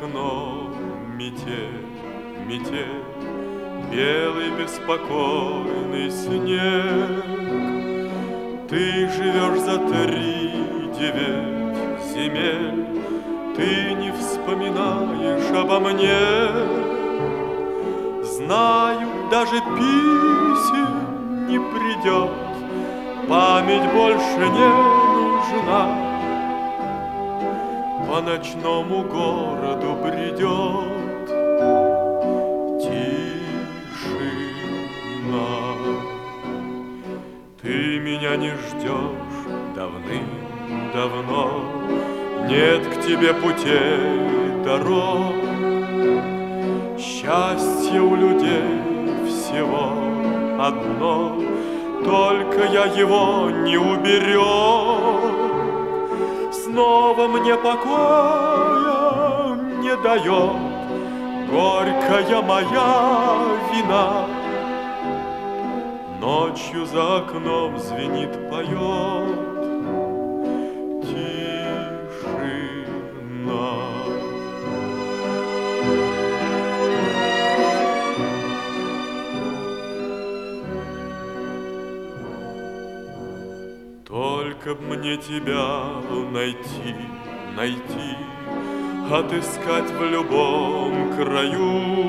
окном метель, метель, белый беспокойный снег. Ты живешь за 3-9 земель, ты не вспоминаешь обо мне. Знаю, даже писем не придет, память больше не нужна. По ночному городу бредет тишина. Ты меня не ждешь давным-давно, нет к тебе путей, дорог. Счастье у людей всего одно, только я его не уберег. Снова мне покоя не дает горькая моя вина. Ночью за окном звенит, поет тишина. Только б мне тебя найти, найти, отыскать в любом краю.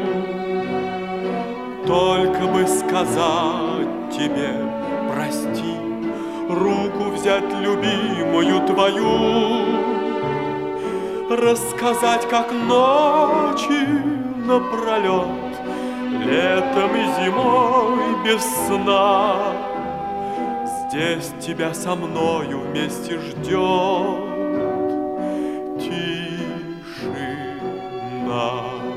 Только бы сказать тебе прости, руку взять любимую твою, рассказать, как ночи напролет, летом и зимой без сна. Здесь тебя со мною вместе ждет тишина.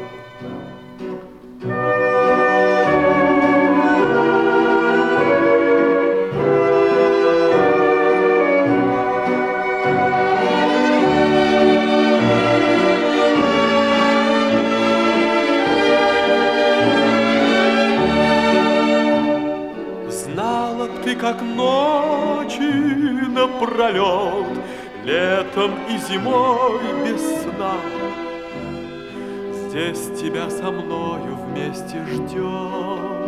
Знала б ты, как ночи напролет, летом и зимой без сна. Здесь тебя со мною вместе ждет